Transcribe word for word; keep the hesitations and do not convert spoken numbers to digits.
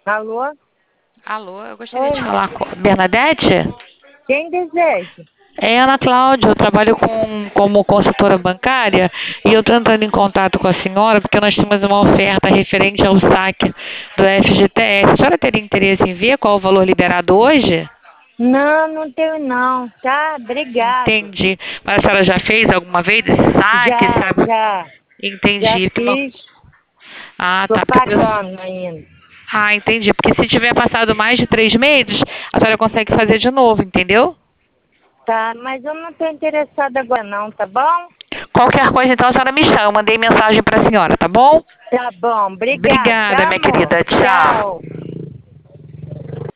Alô? Alô, eu gostaria de Oi, falar com a Bernadette. quem deseja? É Ana Cláudia, eu trabalho com, como consultora bancária e eu estou entrando em contato com a senhora porque nós temos uma oferta referente ao saque do F G T S. A senhora teria interesse em ver qual o valor liberado hoje? Não, não tenho não, tá? Obrigado. Entendi. Mas a senhora já fez alguma vez esse saque, Já, sabe? já, já Entendi. Porque não- fiz, Ah, tô tá. Porque eu penso- pagando ainda. Ah, entendi. Porque se tiver passado mais de três meses, a senhora consegue fazer de novo, entendeu? Tá, mas eu não tô interessada agora não, tá bom? Qualquer coisa, então, a senhora me chama. Eu mandei mensagem para a senhora, tá bom? Tá bom, obrigado, Obrigada, tá, minha amor? querida. Tchau. Tchau.